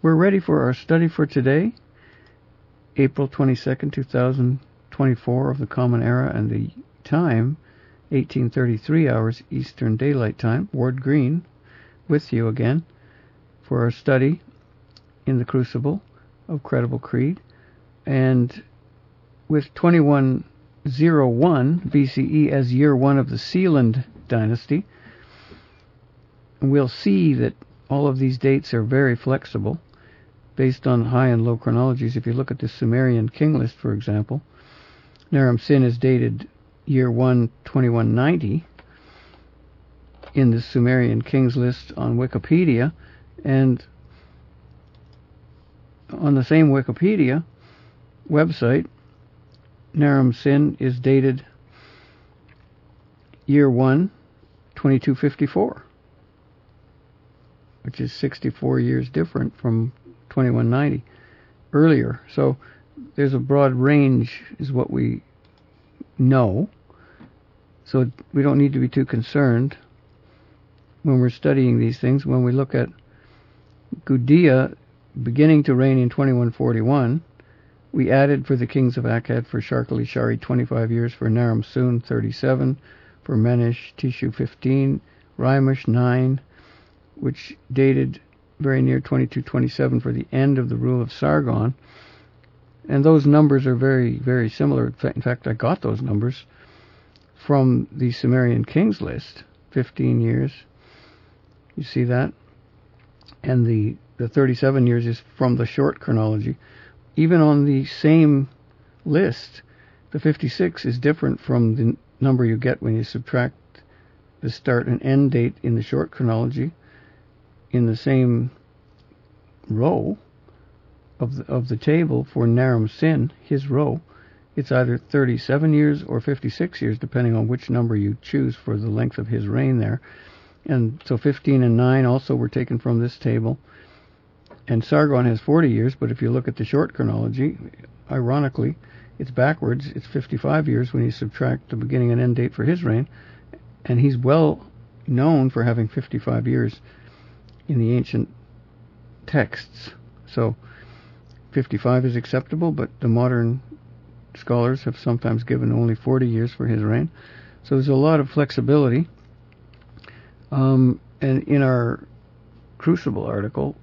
We're ready for our study for today, April 22nd, 2024 of the Common Era, and the time, 1833 hours Eastern Daylight Time. Ward Green with you again for our study in the Crucible of Credible Creed. And with 2101 BCE as year one of the Sealand dynasty, we'll see that all of these dates are very flexible based on high and low chronologies. If you look at the Sumerian king list, for example, Naram-Sin is dated year 1, 2190 in the Sumerian kings list on Wikipedia, and on the same Wikipedia website, Naram-Sin is dated year 1, 2254, which is 64 years different from 2190 earlier. So there's a broad range is what we know. So we don't need to be too concerned when we're studying these things. When we look at Gudea beginning to reign in 2141, we added for the kings of Akkad, for Sharkali-Shari 25 years, for Naram-Sun 37, for Menish Tishu 15, Raimush 9, which dated very near 2227 for the end of the rule of Sargon. And those numbers are very, very similar. In fact, I got those numbers from the Sumerian kings list, 15 years. You see that? And the 37 years is from the short chronology. Even on the same list, the 56 is different from the number you get when you subtract the start and end date in the short chronology. In the same row of the table for Naram-Sin, his row, it's either 37 years or 56 years, depending on which number you choose for the length of his reign there. And so 15 and 9 also were taken from this table. And Sargon has 40 years, but if you look at the short chronology, ironically, it's backwards. It's 55 years when you subtract the beginning and end date for his reign. And he's well known for having 55 years in the ancient texts. So 55 is acceptable, but the modern scholars have sometimes given only 40 years for his reign. So there's a lot of flexibility. And in our Crucible article,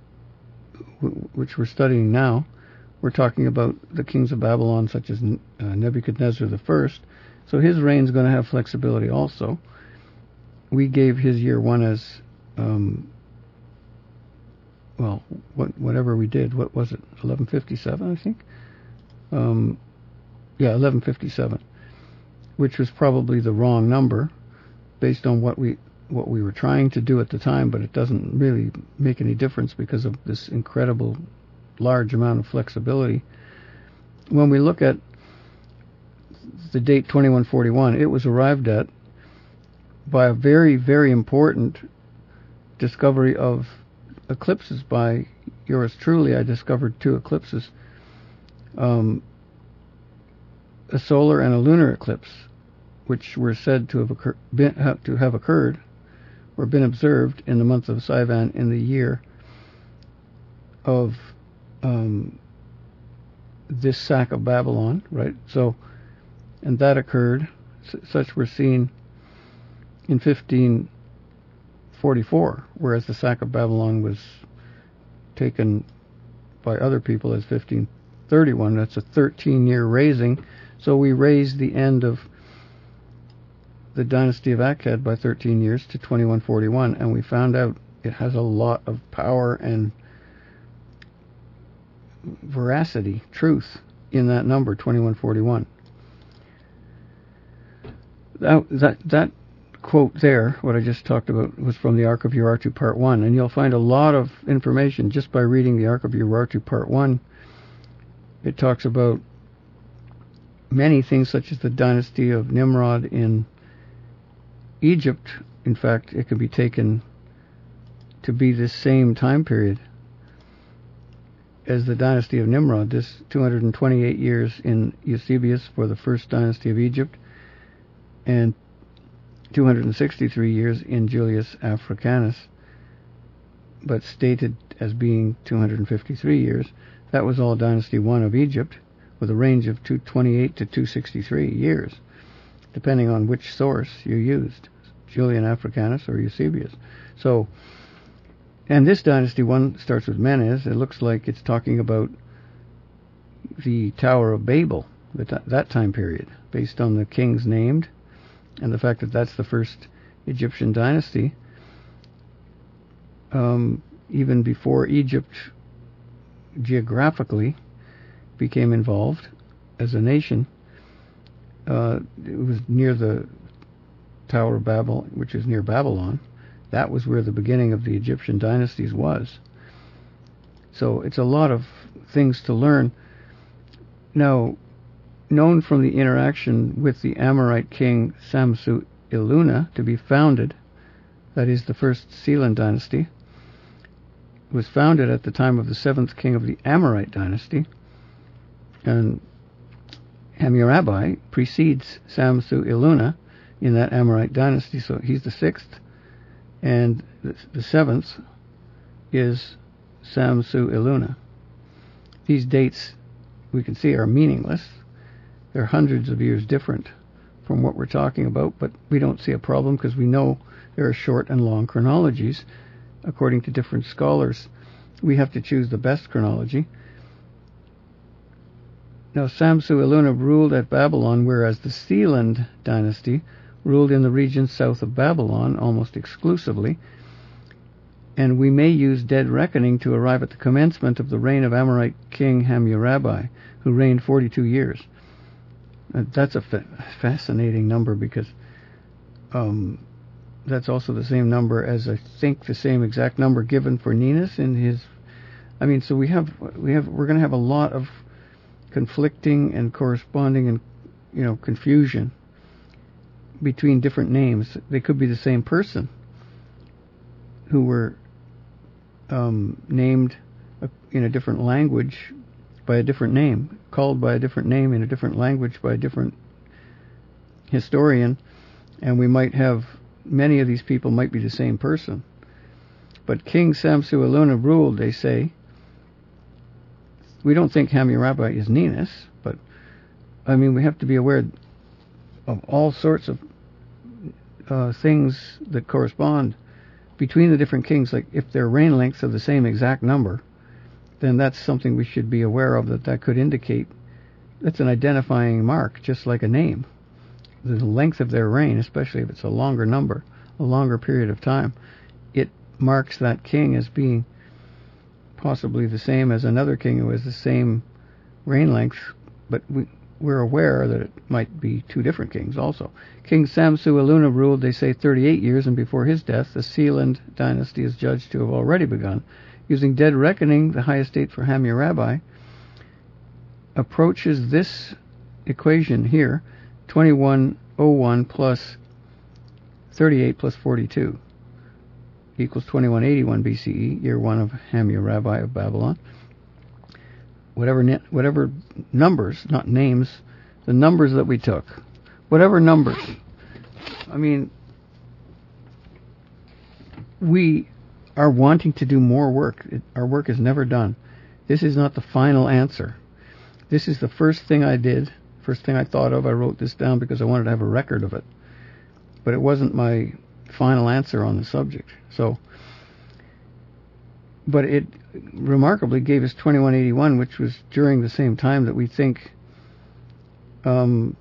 which we're studying now, we're talking about the kings of Babylon, such as Nebuchadnezzar I. So his reign is going to have flexibility also. We gave his year one as, whatever we did. What was it? 1157, I think? 1157, which was probably the wrong number based on what we were trying to do at the time, but it doesn't really make any difference because of this incredible large amount of flexibility. When we look at the date 2141, it was arrived at by a very, very important discovery of eclipses by yours truly. I discovered 2 eclipses, a solar and a lunar eclipse, which were said to have occurred or been observed in the month of Sivan in the year of this sack of Babylon, right? So, and that occurred, such were seen in 1544, whereas the sack of Babylon was taken by other people as 1531. That's a 13-year raising. So we raised the end of the dynasty of Akkad by 13 years to 2141, and we found out it has a lot of power and veracity, truth, in that number, 2141. That quote there, what I just talked about, was from the Ark of Urartu Part 1, and you'll find a lot of information just by reading the Ark of Urartu Part 1. It talks about many things, such as the dynasty of Nimrod in Egypt. In fact, it can be taken to be this same time period as the dynasty of Nimrod, this 228 years in Eusebius for the first dynasty of Egypt, and 263 years in Julius Africanus, but stated as being 253 years. That was all Dynasty 1 of Egypt, with a range of 228 to 263 years, depending on which source you used, Julian Africanus or Eusebius. So, and this Dynasty 1 starts with Menes. It looks like it's talking about the Tower of Babel, that time period, based on the kings named, and the fact that that's the first Egyptian dynasty. Even before Egypt geographically became involved as a nation, it was near the Tower of Babel, which is near Babylon. That was where the beginning of the Egyptian dynasties was. So it's a lot of things to learn. Now, known from the interaction with the Amorite king Samsu-iluna to be founded, that is the first Sealand dynasty, was founded at the time of the seventh king of the Amorite dynasty, and Hammurabi precedes Samsu-iluna in that Amorite dynasty, so he's the sixth, and the seventh is Samsu-iluna. These dates, we can see, are meaningless. They're hundreds of years different from what we're talking about, but we don't see a problem because we know there are short and long chronologies according to different scholars. We have to choose the best chronology. Now, Samsu-iluna ruled at Babylon, whereas the Sealand dynasty ruled in the region south of Babylon almost exclusively, and we may use dead reckoning to arrive at the commencement of the reign of Amorite king Hammurabi, who reigned 42 years. That's a fascinating number because that's also the same number as, I think, the same exact number given for Ninus in his. I mean, so we're going to have a lot of conflicting and corresponding and confusion between different names. They could be the same person who were named in a different language by a different name, called by a different name in a different language by a different historian, and we might have many of these people might be the same person. But King Samsu-iluna ruled, they say. We don't think Hammurabi is Ninus, but I mean, we have to be aware of all sorts of things that correspond between the different kings. Like if their reign lengths are the same exact number, then that's something we should be aware of, that could indicate that's an identifying mark, just like a name. The length of their reign, especially if it's a longer number, a longer period of time, it marks that king as being possibly the same as another king who has the same reign length, but we're aware that it might be two different kings also. King Samsu-iluna ruled, they say, 38 years, and before his death, the Sealand dynasty is judged to have already begun. Using dead reckoning, the highest date for Hammurabi approaches this equation here, 2101 plus 38 plus 42 equals 2181 BCE, year one of Hammurabi of Babylon. Whatever numbers, not names, the numbers that we took, whatever numbers. I mean, we are wanting to do more work. Our work is never done. This is not the final answer. This is the first thing I did, first thing I thought of. I wrote this down because I wanted to have a record of it. But it wasn't my final answer on the subject. So, but it remarkably gave us 2181, which was during the same time that we think Naram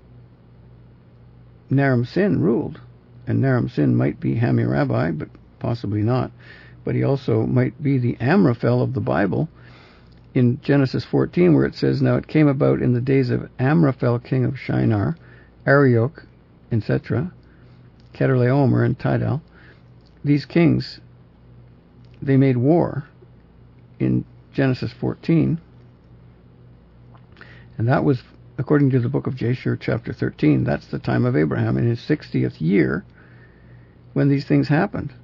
Sin ruled. And Naram Sin might be Hammurabi, but possibly not. But he also might be the Amraphel of the Bible in Genesis 14, where it says, "Now it came about in the days of Amraphel, king of Shinar, Arioch, etc., Chedorlaomer and Tidal." These kings, they made war in Genesis 14, and that was, according to the book of Jasher, chapter 13, that's the time of Abraham in his 60th year when these things happened.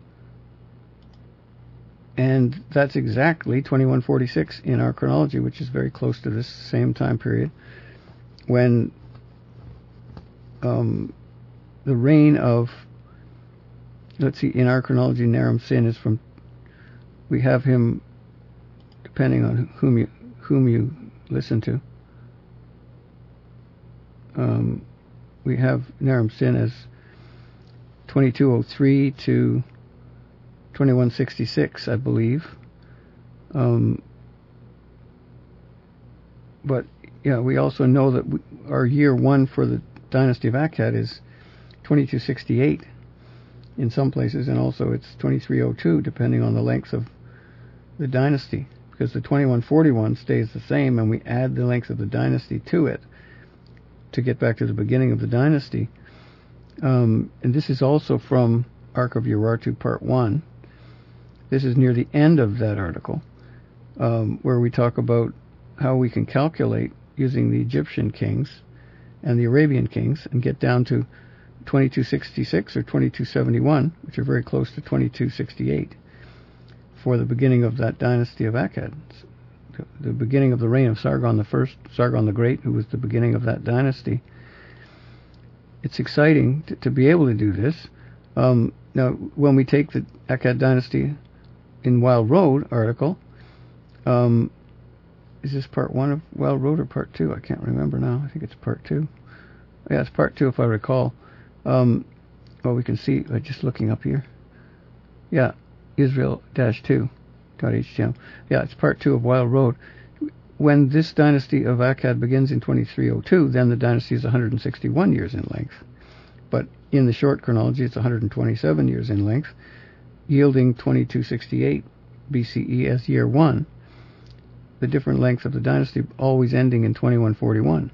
And that's exactly 2146 in our chronology, which is very close to this same time period, when the reign of, let's see, in our chronology, Naram Sin is from, we have him depending on whom you listen to. We have Naram Sin as 2203 to 2166, I believe. But yeah, we also know that our year one for the dynasty of Akkad is 2268 in some places, and also it's 2302 depending on the length of the dynasty, because the 2141 stays the same, and we add the length of the dynasty to it to get back to the beginning of the dynasty. And this is also from Ark of Urartu Part 1. This is near the end of that article, where we talk about how we can calculate using the Egyptian kings and the Arabian kings and get down to 2266 or 2271, which are very close to 2268, for the beginning of that dynasty of Akkad, the beginning of the reign of Sargon I, Sargon the Great, who was the beginning of that dynasty. It's exciting to be able to do this. Now, when we take the Akkad dynasty in Wild Road article, is this part 1 of Wild Road or part 2? I can't remember now. I think it's part 2. Yeah, it's part 2 if I recall. Well, we can see, just looking up here. Yeah, Israel-2.htm. Yeah, it's part 2 of Wild Road. When this dynasty of Akkad begins in 2302, then the dynasty is 161 years in length. But in the short chronology, it's 127 years in length, yielding 2268 BCE as year 1. The different length of the dynasty always ending in 2141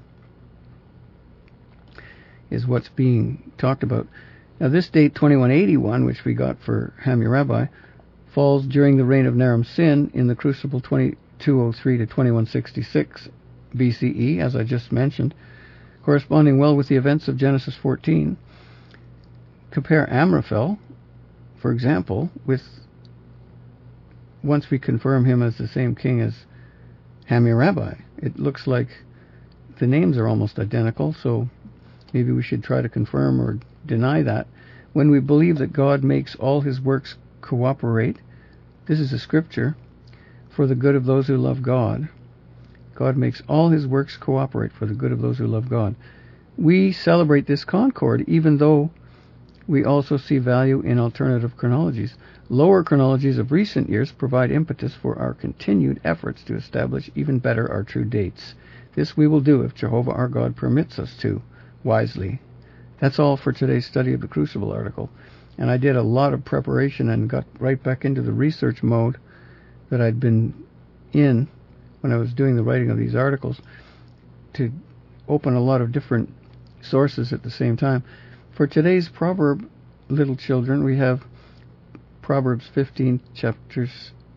is what's being talked about. Now, this date, 2181, which we got for Hammurabi, falls during the reign of Naram Sin in the crucible 2203 to 2166 BCE, as I just mentioned, corresponding well with the events of Genesis 14. Compare Amraphel, for example, with, once we confirm him as the same king as Hammurabi, it looks like the names are almost identical, so maybe we should try to confirm or deny that. When we believe that God makes all his works cooperate, this is a scripture, for the good of those who love God. God makes all his works cooperate for the good of those who love God. We celebrate this concord, even though we also see value in alternative chronologies. Lower chronologies of recent years provide impetus for our continued efforts to establish even better our true dates. This we will do if Jehovah our God permits us to, wisely. That's all for today's study of the Crucible article. And I did a lot of preparation and got right back into the research mode that I'd been in when I was doing the writing of these articles, to open a lot of different sources at the same time. For today's proverb, little children, we have Proverbs 15, chapter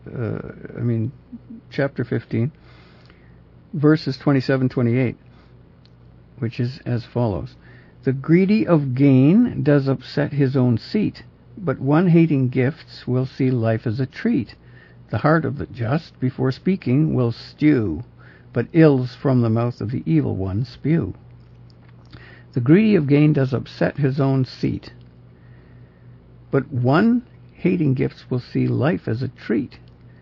15, verses 27-28, which is as follows. The greedy of gain does upset his own seat, but one hating gifts will see life as a treat. The heart of the just, before speaking, will stew, but ills from the mouth of the evil one spew. The greedy of gain does upset his own seat, but one hating gifts will see life as a treat.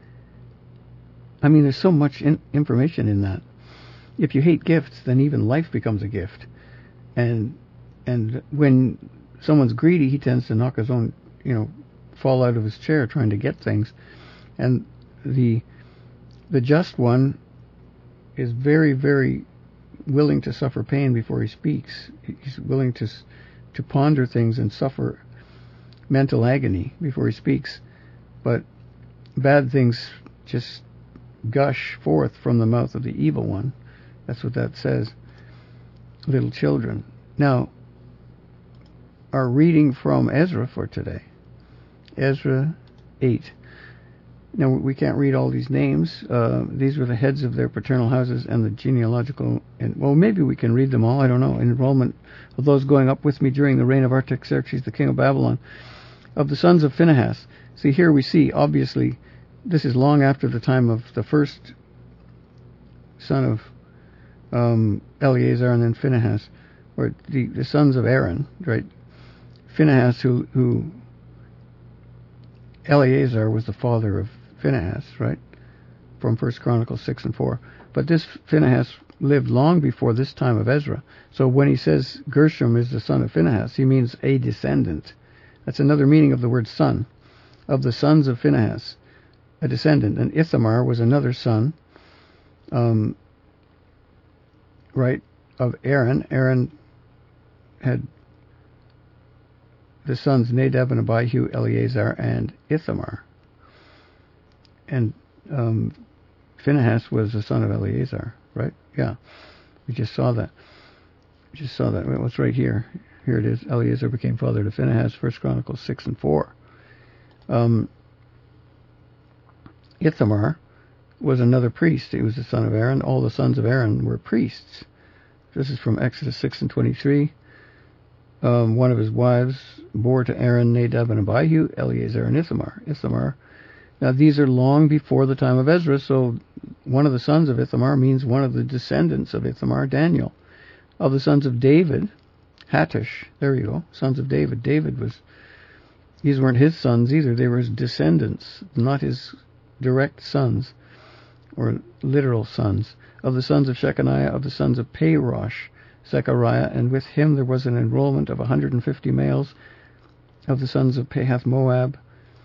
I mean, there's so much information in that. If you hate gifts, then even life becomes a gift. And when someone's greedy, he tends to knock his own, fall out of his chair trying to get things. And the just one is very, very willing to suffer pain before he speaks. He's willing to ponder things and suffer mental agony before he speaks. But bad things just gush forth from the mouth of the evil one. That's what that says. Little children. Now, our reading from Ezra for today. Ezra 8. Now, we can't read all these names. These were the heads of their paternal houses and the genealogical... well, maybe we can read them all. I don't know. Enrollment of those going up with me during the reign of Artaxerxes, the king of Babylon. Of the sons of Phinehas. See, here we see, obviously, this is long after the time of the first son of Eleazar and then Phinehas, or the sons of Aaron, right? Phinehas, who Eleazar was the father of Phinehas, right? from 1 Chronicles 6 and 4. But this Phinehas lived long before this time of Ezra. So when he says Gershom is the son of Phinehas, he means a descendant. That's another meaning of the word son. Of the sons of Phinehas, a descendant. And Ithamar was another son, right, of Aaron. Aaron had the sons Nadab and Abihu, Eleazar, and Ithamar. And Phinehas was the son of Eleazar, right? Yeah, we just saw that. Well, it's right here. Here it is. Eleazar became father to Phinehas, 1 Chronicles 6 and 4. Ithamar was another priest. He was the son of Aaron. All the sons of Aaron were priests. This is from Exodus 6 and 23. One of his wives bore to Aaron Nadab and Abihu, Eleazar and Ithamar. Now these are long before the time of Ezra, so one of the sons of Ithamar means one of the descendants of Ithamar, Daniel. Of the sons of David, Hattush, there you go, sons of David. These weren't his sons either, they were his descendants, not his direct sons, or literal sons. Of the sons of Shechaniah, of the sons of Parosh, Zechariah, and with him there was an enrollment of 150 males. Of the sons of Pahath Moab,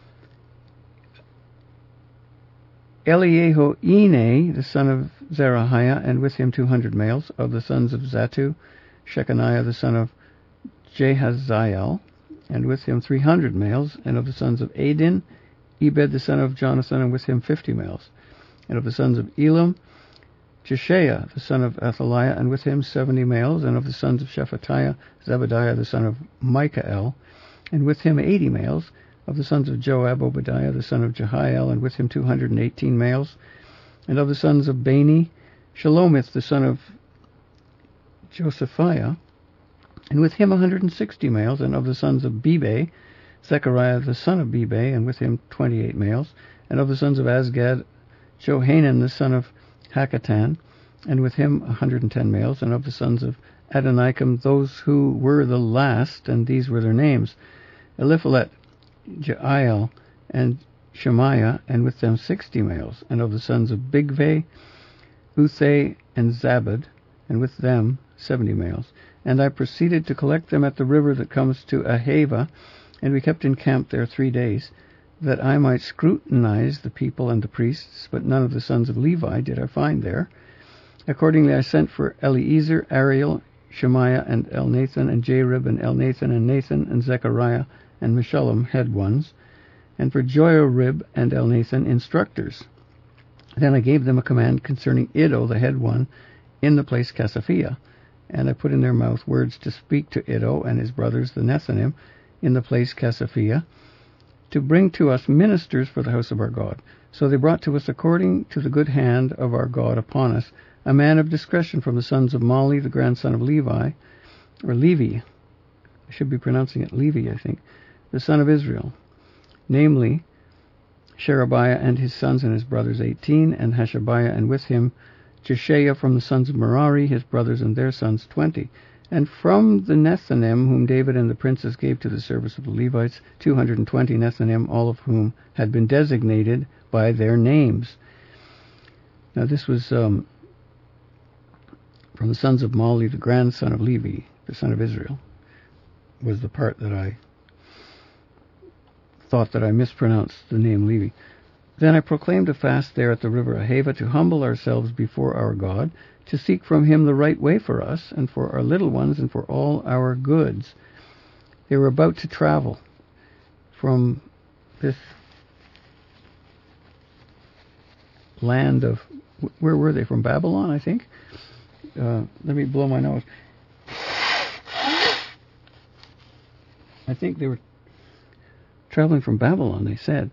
Eliehoenai, the son of Zerahiah, and with him 200 males. Of the sons of Zattu, Shechaniah, the son of Jehaziel, and with him 300 males. And of the sons of Adin, Ebed, the son of Jonathan, and with him 50 males. And of the sons of Elam, Jeshaiah, the son of Athaliah, and with him 70 males. And of the sons of Shephatiah, Zebadiah, the son of Michael, and with him 80 males. Of the sons of Joab, Obadiah, the son of Jehiel, and with him 218 males. And of the sons of Bani, Shalomith, the son of Josephiah, and with him 160 males. And of the sons of Bebe, Zechariah, the son of Bebe, and with him 28 males. And of the sons of Azgad, Johanan, the son of Hakatan, and with him 110 males. And of the sons of Adonikam, those who were the last, and these were their names: Eliphalet, Jeiel, and Shemaiah, and with them 60 males. And of the sons of Bigvai, Uthai, and Zabad, and with them 70 males. And I proceeded to collect them at the river that comes to Ahava, and we kept in camp there 3 days, that I might scrutinize the people and the priests, but none of the sons of Levi did I find there. Accordingly I sent for Eliezer, Ariel, Shemaiah, and Elnathan, and Jarib, and Elnathan, and Nathan, and Zechariah, and Meshullam, head ones, and for Joiarib and Elnathan, instructors. Then I gave them a command concerning Iddo, the head one, in the place Casaphia, and I put in their mouth words to speak to Iddo and his brothers the Nethanim in the place Casaphia, to bring to us ministers for the house of our God. So they brought to us, according to the good hand of our God upon us, a man of discretion from the sons of Mali, the grandson of Levi, or Levi, I should be pronouncing it Levi, I think, the son of Israel, namely Sherebiah and his sons and his brothers 18, and Hashabiah, and with him Jeshaiah from the sons of Merari, his brothers and their sons 20. And from the Nethanim, whom David and the princes gave to the service of the Levites, 220 Nethanim, all of whom had been designated by their names. Now this was from the sons of Mali, the grandson of Levi, the son of Israel, was the part that I thought that I mispronounced the name Levi. Then I proclaimed a fast there at the river Ahava, to humble ourselves before our God, to seek from him the right way for us, and for our little ones, and for all our goods. They were about to travel from this land of, where were they? From Babylon, I think? Let me blow my nose. I think they were traveling from Babylon, they said.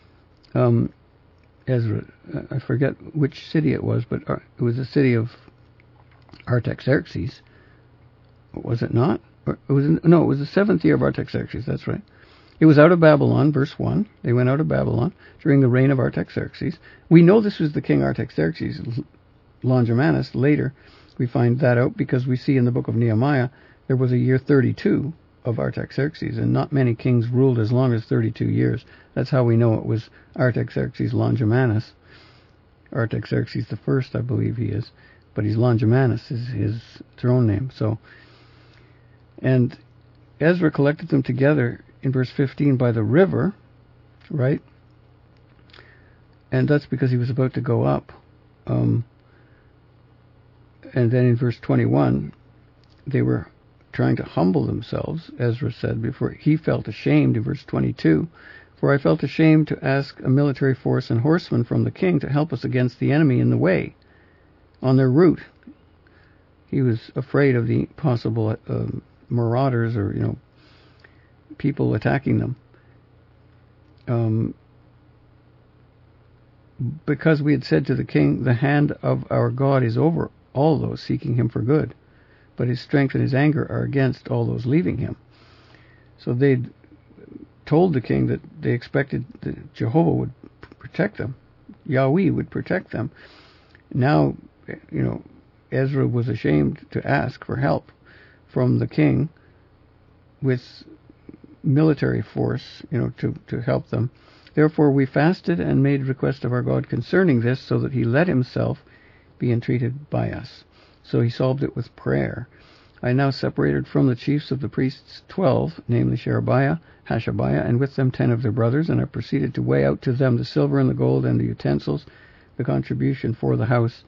Ezra, I forget which city it was, but it was the city of Artaxerxes. Was it not? Or it was it was the 7th year of Artaxerxes, that's right. It was out of Babylon, verse 1. They went out of Babylon during the reign of Artaxerxes. We know this was the king Artaxerxes, Longimanus. Later we find that out because we see in the book of Nehemiah there was a year 32 of Artaxerxes, and not many kings ruled as long as 32 years. That's how we know it was Artaxerxes Longimanus, Artaxerxes the First, I believe he is, but he's Longimanus is his throne name. So, and Ezra collected them together in verse 15 by the river, right? And that's because he was about to go up. And then in verse 21, they were trying to humble themselves, Ezra said before. He felt ashamed in verse 22, for I felt ashamed to ask a military force and horsemen from the king to help us against the enemy in the way, on their route. He was afraid of the possible marauders or, people attacking them. Because we had said to the king, the hand of our God is over all those seeking him for good, but his strength and his anger are against all those leaving him. So they'd told the king that they expected that Jehovah would protect them. Yahweh would protect them. Now, Ezra was ashamed to ask for help from the king with military force, to help them. Therefore we fasted and made request of our God concerning this, so that he let himself be entreated by us. So he solved it with prayer. I now separated from the chiefs of the priests 12, namely Sherebiah, Hashabiah, and with them 10 of their brothers, and I proceeded to weigh out to them the silver and the gold and the utensils, the contribution for the house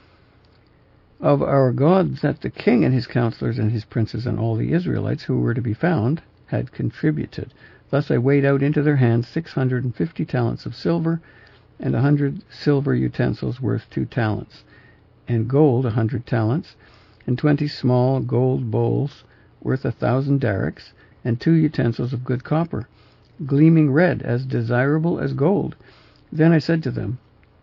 of our God, that the king and his counselors and his princes and all the Israelites who were to be found had contributed. Thus I weighed out into their hands 650 talents of silver, and 100 silver utensils worth 2 talents, and gold 100 talents, and 20 small gold bowls worth 1,000 darics, and 2 utensils of good copper, gleaming red, as desirable as gold. Then I said to them,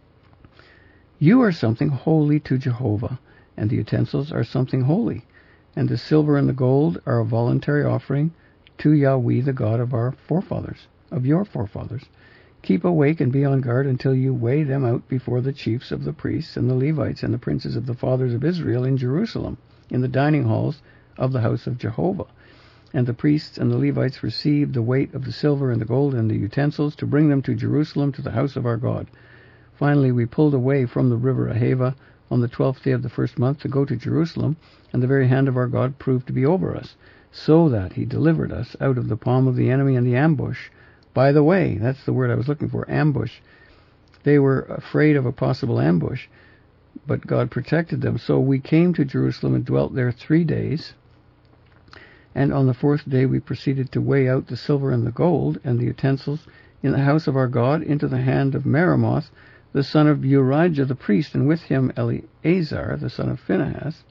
you are something holy to Jehovah, and the utensils are something holy, and the silver and the gold are a voluntary offering to Yahweh, the God of our forefathers, of your forefathers. Keep awake and be on guard until you weigh them out before the chiefs of the priests and the Levites and the princes of the fathers of Israel in Jerusalem, in the dining halls of the house of Jehovah. And the priests and the Levites received the weight of the silver and the gold and the utensils to bring them to Jerusalem, to the house of our God. Finally we pulled away from the river Ahava on the 12th day of the first month to go to Jerusalem, and the very hand of our God proved to be over us, so that he delivered us out of the palm of the enemy and the ambush. By the way, that's the word I was looking for, ambush. They were afraid of a possible ambush, but God protected them. So we came to Jerusalem and dwelt there 3 days, and on the 4th day we proceeded to weigh out the silver and the gold and the utensils in the house of our God into the hand of Meremoth, the son of Urijah the priest, and with him Eleazar, the son of Phinehas.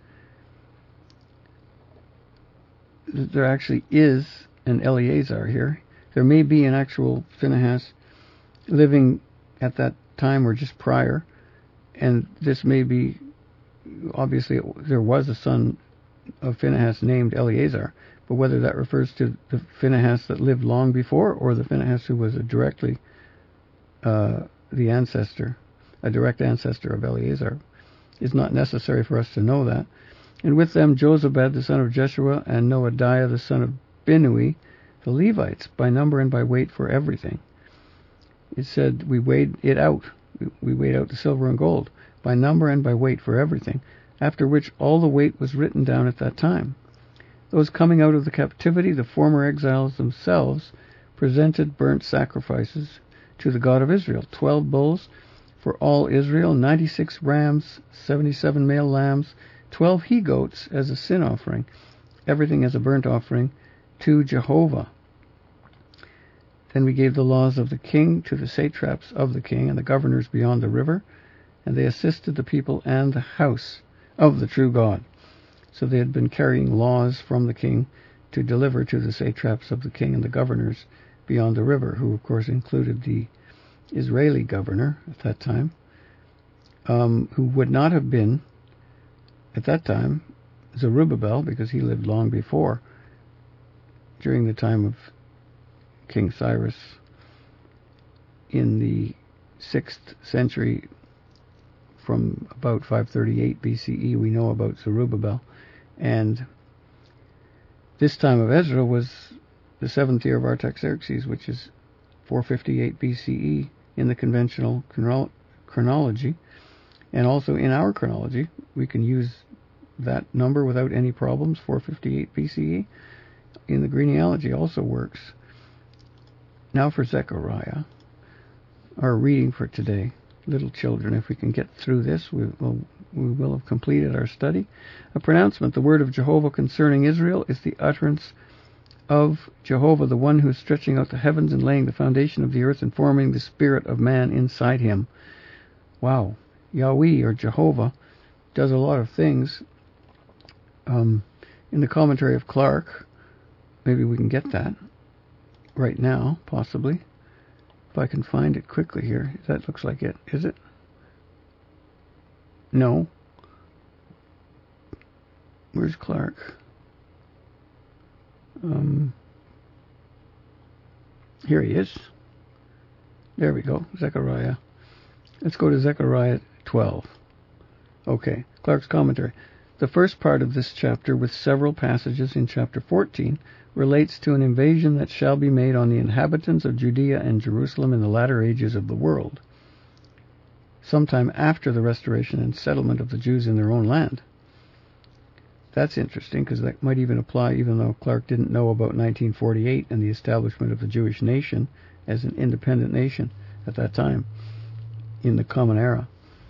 There actually is an Eleazar here. There may be an actual Phinehas living at that time or just prior, and this may be, obviously there was a son of Phinehas named Eleazar, but whether that refers to the Phinehas that lived long before or the Phinehas who was a direct ancestor of Eleazar is not necessary for us to know that. And with them Jozabad the son of Jeshua and Noadiah the son of Binnui, the Levites, by number and by weight for everything. It said we weighed it out. We weighed out the silver and gold by number and by weight for everything, after which all the weight was written down at that time. Those coming out of the captivity, the former exiles themselves, presented burnt sacrifices to the God of Israel, 12 bulls for all Israel, 96 rams, 77 male lambs, 12 he-goats as a sin offering, everything as a burnt offering to Jehovah. Then we gave the laws of the king to the satraps of the king and the governors beyond the river, and they assisted the people and the house of the true God. So they had been carrying laws from the king to deliver to the satraps of the king and the governors beyond the river, who of course included the Israeli governor at that time, who would not have been at that time Zerubbabel, because he lived long before, during the time of King Cyrus in the 6th century. From about 538 BCE we know about Zerubbabel, and this time of Ezra was the 7th year of Artaxerxes, which is 458 BCE in the conventional chronology. And also in our chronology, we can use that number without any problems, 458 BCE. In the genealogy also works. Now for Zechariah, our reading for today. Little children, if we can get through this, we will have completed our study. A pronouncement, the word of Jehovah concerning Israel is the utterance of Jehovah, the one who is stretching out the heavens and laying the foundation of the earth and forming the spirit of man inside him. Wow. Yahweh, or Jehovah, does a lot of things. In the commentary of Clark, maybe we can get that right now, possibly. If I can find it quickly here. That looks like it. Is it? No. Where's Clark? Here he is. There we go. Zechariah. Let's go to Zechariah 12. Okay. Clark's commentary. The first part of this chapter, with several passages in chapter 14, relates to an invasion that shall be made on the inhabitants of Judea and Jerusalem in the latter ages of the world, sometime after the restoration and settlement of the Jews in their own land. That's interesting, because that might even apply, even though Clark didn't know about 1948 and the establishment of the Jewish nation as an independent nation at that time in the Common Era.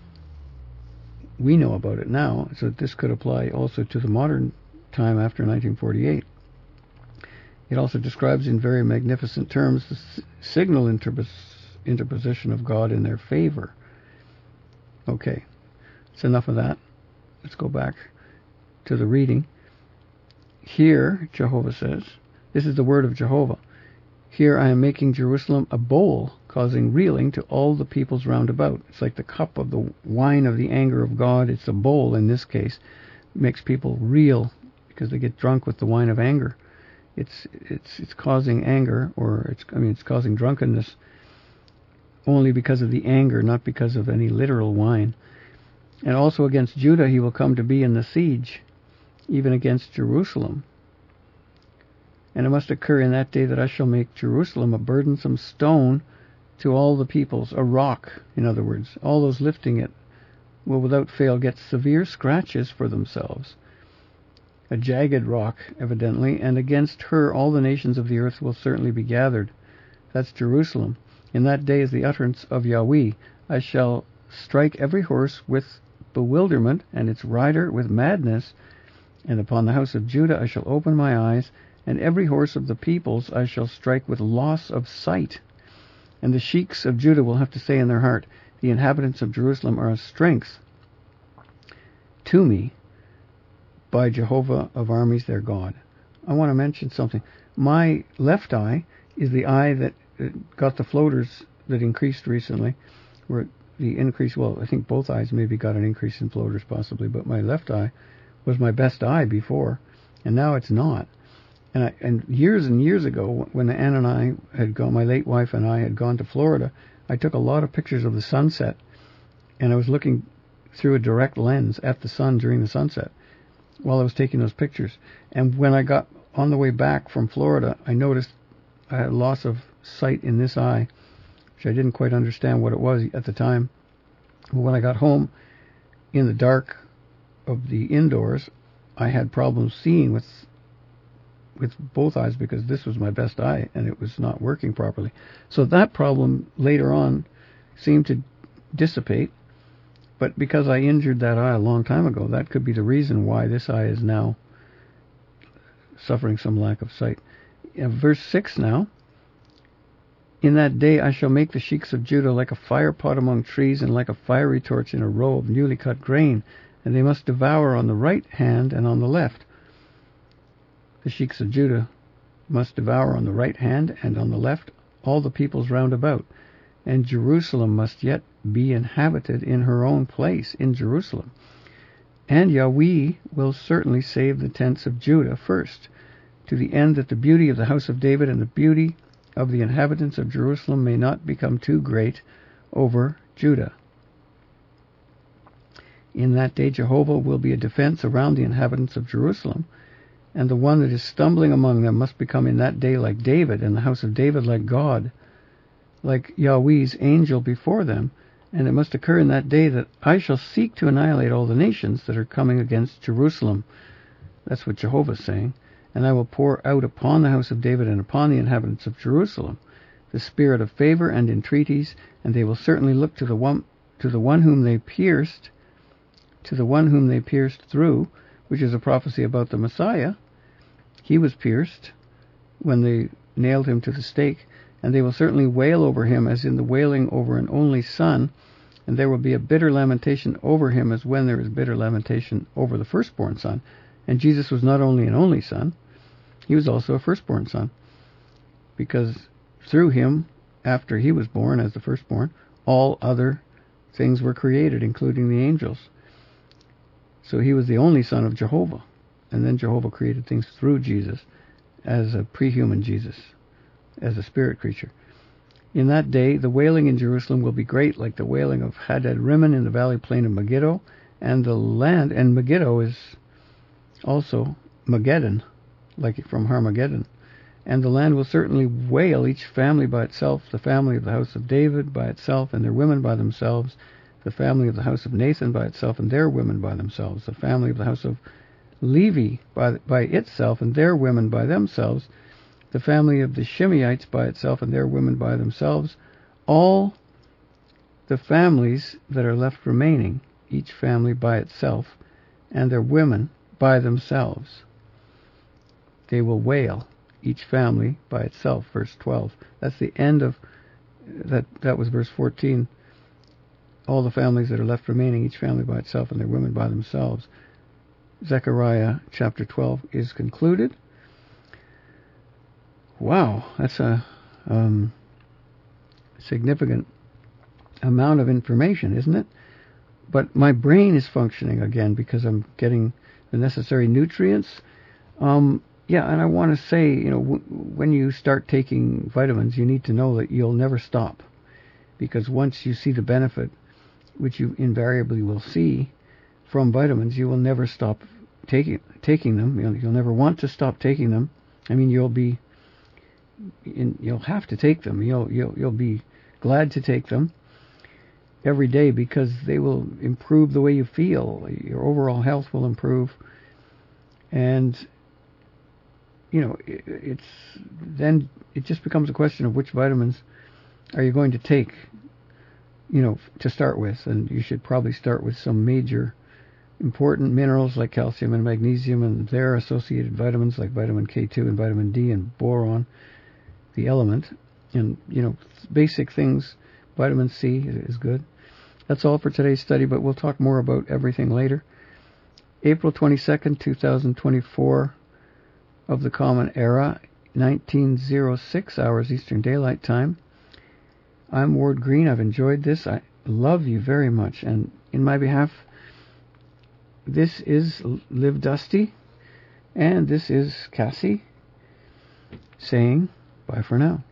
We know about it now, so this could apply also to the modern time after 1948. It also describes in very magnificent terms the signal interposition of God in their favor. Okay, that's enough of that. Let's go back to the reading. Here, Jehovah says, this is the word of Jehovah. Here I am making Jerusalem a bowl, causing reeling to all the peoples round about. It's like the cup of the wine of the anger of God. It's a bowl in this case. It makes people reel because they get drunk with the wine of anger. It's causing anger, or it's causing drunkenness only because of the anger, not because of any literal wine. And also against Judah he will come to be in the siege, even against Jerusalem. And it must occur in that day that I shall make Jerusalem a burdensome stone to all the peoples, a rock, in other words. All those lifting it will without fail get severe scratches for themselves. A jagged rock, evidently, and against her all the nations of the earth will certainly be gathered. That's Jerusalem. In that day is the utterance of Yahweh. I shall strike every horse with bewilderment, and its rider with madness, and upon the house of Judah I shall open my eyes, and every horse of the peoples I shall strike with loss of sight. And the sheiks of Judah will have to say in their heart, the inhabitants of Jerusalem are a strength to me by Jehovah of armies their God. I want to mention something. My left eye is the eye that got the floaters that increased recently, where the increase, well, I think both eyes maybe got an increase in floaters possibly, but my left eye was my best eye before, and now it's not. And years ago, when Ann and I had gone, my late wife and I had gone to Florida, I took a lot of pictures of the sunset, and I was looking through a direct lens at the sun during the sunset while I was taking those pictures. And when I got on the way back from Florida, I noticed I had loss of sight in this eye, which I didn't quite understand what it was at the time. But when I got home in the dark of the indoors, I had problems seeing with both eyes because this was my best eye and it was not working properly. So that problem later on seemed to dissipate, but because I injured that eye a long time ago, that could be the reason why this eye is now suffering some lack of sight. Verse 6 now. In that day I shall make the sheiks of Judah like a fire pot among trees, and like a fiery torch in a row of newly cut grain, and they must devour on the right hand and on the left. The sheiks of Judah must devour on the right hand and on the left all the peoples round about, and Jerusalem must yet be inhabited in her own place in Jerusalem. And Yahweh will certainly save the tents of Judah first, to the end that the beauty of the house of David and the beauty of the inhabitants of Jerusalem may not become too great over Judah. In that day Jehovah will be a defense around the inhabitants of Jerusalem, and the one that is stumbling among them must become in that day like David, and the house of David like God, like Yahweh's angel before them, And it must occur in that day that I shall seek to annihilate all the nations that are coming against Jerusalem. That's what Jehovah's saying. And I will pour out upon the house of David and upon the inhabitants of Jerusalem the spirit of favor and entreaties, and they will certainly look to the one whom they pierced, through, which is a prophecy about the Messiah. He was pierced when they nailed him to the stake, and they will certainly wail over him as in the wailing over an only son, and there will be a bitter lamentation over him as when there is bitter lamentation over the firstborn son. And Jesus was not only an only son, he was also a firstborn son, because through him, after he was born as the firstborn, all other things were created, including the angels. So he was the only son of Jehovah, and then Jehovah created things through Jesus as a pre-human Jesus, as a spirit creature. In that day, the wailing in Jerusalem will be great, like the wailing of Hadad-Rimmon in the valley plain of Megiddo, and the land, and Megiddo is also Mageddon, like from Harmageddon. And the land will certainly wail, each family by itself, the family of the house of David by itself, and their women by themselves, the family of the house of Nathan by itself, and their women by themselves, the family of the house of Levi by itself, and their women by themselves, the family of the Shimeites by itself, and their women by themselves, all the families that are left remaining, each family by itself, and their women by themselves. They will wail, each family by itself, verse 12. That's the end of that. That was verse 14. All the families that are left remaining, each family by itself, and their women by themselves. Zechariah chapter 12 is concluded. Wow, that's a significant amount of information, isn't it? But my brain is functioning again because I'm getting the necessary nutrients. Yeah, and I want to say, when you start taking vitamins, you need to know that you'll never stop, because once you see the benefit, which you invariably will see from vitamins, you will never stop taking them. You'll never want to stop taking them. I mean, you'll have to take them. You'll be glad to take them every day because they will improve the way you feel. Your overall health will improve, and it just becomes a question of which vitamins are you going to take, to start with. And you should probably start with some major important minerals like calcium and magnesium and their associated vitamins like vitamin K2 and vitamin D and boron, the element, and, basic things. Vitamin C is good. That's all for today's study, but we'll talk more about everything later. April 22nd, 2024, of the Common Era, 1906 hours Eastern Daylight Time. I'm Ward Green. I've enjoyed this. I love you very much. And in my behalf, this is Live Dusty, and this is Cassie saying bye for now.